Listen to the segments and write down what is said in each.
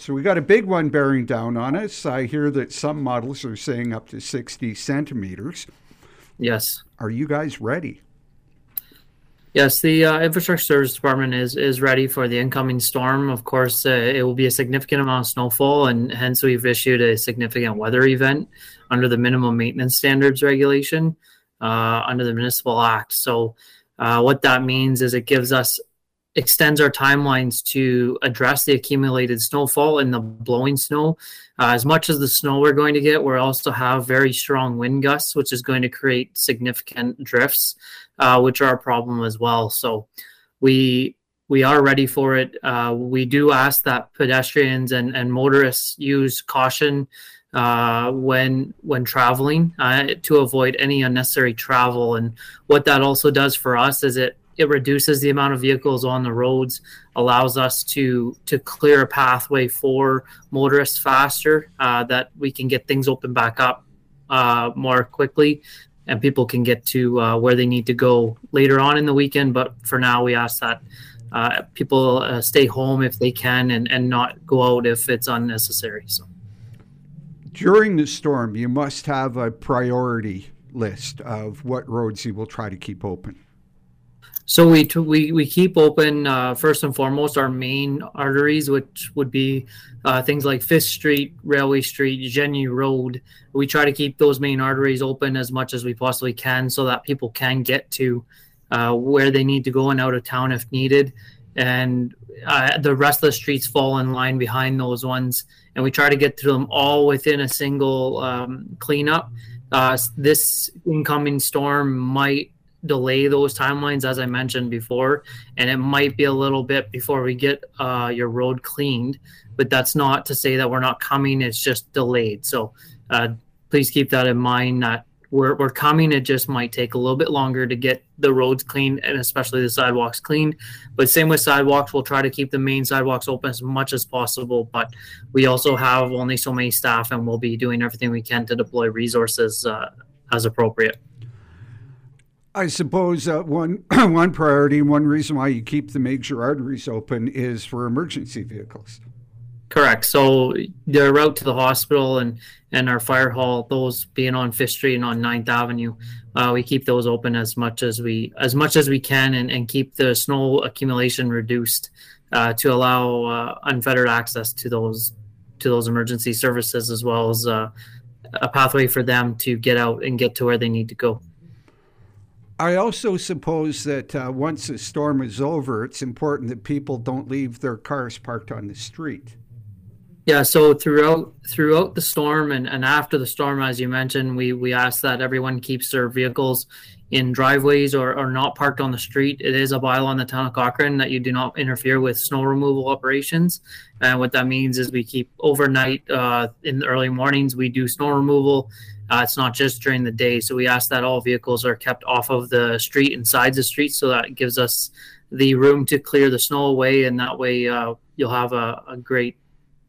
So we got a big one bearing down on us. I hear that some models are saying up to 60 centimeters. Yes. Are you guys ready? Yes, the infrastructure service department is ready for the incoming storm. Of course, it will be a significant amount of snowfall, and hence we've issued a significant weather event under the minimum maintenance standards regulation under the Municipal Act. So, what that means is it gives us extends our timelines to address the accumulated snowfall and the blowing snow. As much as the snow we're going to get, we'll also have very strong wind gusts, which is going to create significant drifts, which are a problem as well. So we are ready for it. We do ask that pedestrians and motorists use caution when traveling to avoid any unnecessary travel. And what that also does for us is it reduces the amount of vehicles on the roads, allows us to clear a pathway for motorists faster, that we can get things open back up more quickly, and people can get to where they need to go later on in the weekend. But for now, we ask that people stay home if they can and not go out if it's unnecessary. So During the storm, you must have a priority list of what roads you will try to keep open. So we keep open first and foremost our main arteries, which would be things like Fifth Street, Railway Street, Genie Road. We try to keep those main arteries open as much as we possibly can, so that people can get to where they need to go and out of town if needed. And the rest of the streets fall in line behind those ones, and we try to get to them all within a single cleanup. This incoming storm might delay those timelines, as I mentioned before, and it might be a little bit before we get your road cleaned, but that's not to say that we're not coming. It's just delayed. So please keep that in mind, that we're coming. It just might take a little bit longer to get the roads cleaned, and especially the sidewalks cleaned. But same with sidewalks, we'll try to keep the main sidewalks open as much as possible, but we also have only so many staff, and we'll be doing everything we can to deploy resources as appropriate. I suppose one one priority, one reason why you keep the major arteries open is for emergency vehicles. Correct. So the route to the hospital and our fire hall, those being on Fifth Street and on Ninth Avenue, we keep those open as much as we can, and keep the snow accumulation reduced to allow unfettered access to those emergency services, as well as a pathway for them to get out and get to where they need to go. I also suppose that once the storm is over, it's important that people don't leave their cars parked on the street. Yeah, so throughout the storm and after the storm, as you mentioned, we ask that everyone keeps their vehicles in driveways or not parked on the street. It is a bylaw in the town of Cochrane that you do not interfere with snow removal operations. And what that means is we keep overnight, in the early mornings, we do snow removal. It's not just during the day. So we ask that all vehicles are kept off of the street and sides of the street, so that gives us the room to clear the snow away. And that way you'll have a great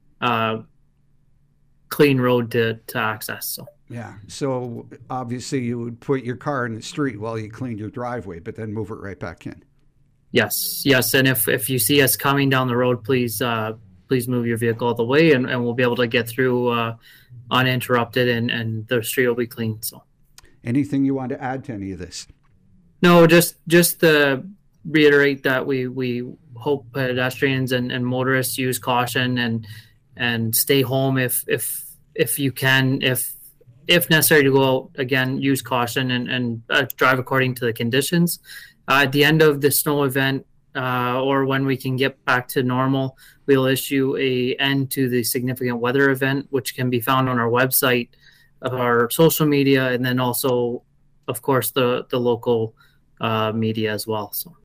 clean road to access. So Yeah. So obviously you would put your car in the street while you cleaned your driveway, but then move it right back in. yes. And if you see us coming down the road, please move your vehicle out of the way, and we'll be able to get through uninterrupted, and the street will be clean. So Anything you want to add to any of this? no, just to reiterate that we hope pedestrians and motorists use caution and stay home if you can. If necessary to go out, again, use caution and drive according to the conditions. At the end of the snow event, or when we can get back to normal, we'll issue a end to the significant weather event, which can be found on our website, our social media, and then also, of course, the local media as well. So